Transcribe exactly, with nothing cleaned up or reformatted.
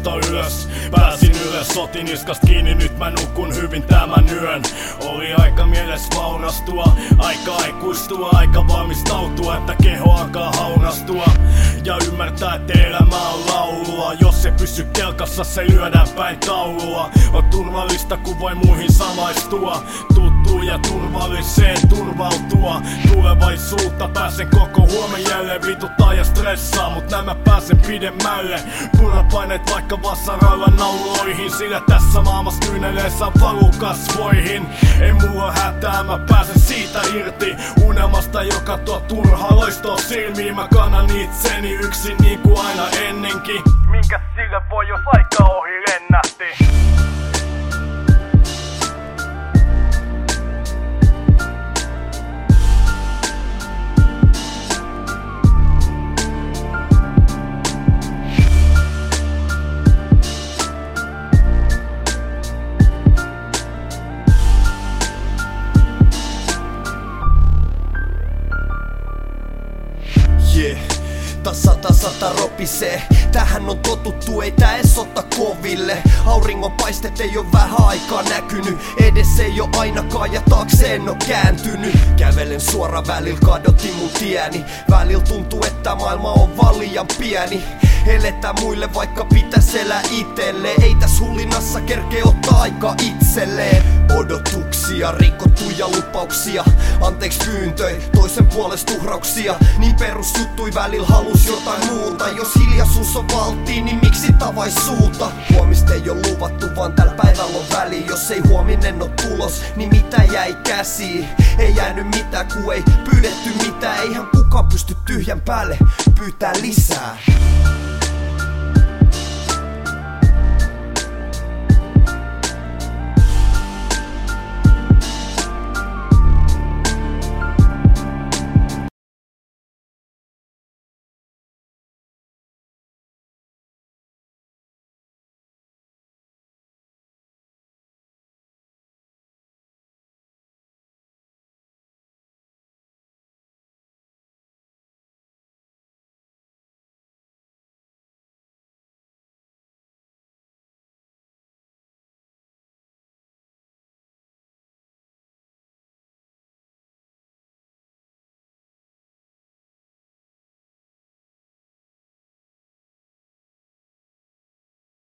maasta ylös. Pääsin ylös, otin niskast kiinni, nyt mä nukun hyvin tämän yön. Oli aika mieles vaurastua, aika aikuistua, aika valmistautua, että keho alkaa haunastua. Ja ymmärtää, että elämä on laulua. Jos se pysy kelkassa, se lyödään päin taulua. On turvallista, kun voi muihin samaistua. Tuttuu ja turvalliseen turvautua. Tulevaisuutta pääsen koko huomen jälleen. Vituttaa ja stressaa, mut nämä pääsen pidemmälle. Punapaineet vaikka vassaralla nauloihin, sillä tässä maailmassa kyyneleessä valuu kasvoihin. Ei mulla hätää, mä pääsen siitä irti. Unelmasta, joka tuo turhaa loistoa silmiin. Mä kannan itseni yksin niin kuin aina ennenkin. Minkä sille voi, jos aika ohi lennähti? Yeah. Tasa tasa ta ropisee. Tähän on totuttu, ei tää ees otta koville. Auringon paistet ei oo vähän aikaa näkynyt. Edes ei oo ainakaan ja taakse en oo kääntynyt. Kävelen suora välillä, kadotin mun tieni. Välillä tuntuu, että maailma on vaan liian pieni. Eletään muille vaikka pitäis elää itelle. Ei täs hullinassa kerkee ottaa aika itselleen. Odotuksia, rikottuja lupauksia. Anteeksi pyyntöi, toisen puolesta uhrauksia. Niin perusjuttui välillä halus jotain muuta. Jos hiljaisuus on valttiin, niin miksi tavais suuta? Huomista ei oo luvattu, vaan tällä päivällä on väli. Jos ei huominen oo tulos, niin mitä jäi käsiin? Ei jäänyt mitään, kun ei pyydetty mitään. Eihän kukaan pysty tyhjän päälle pyytää lisää.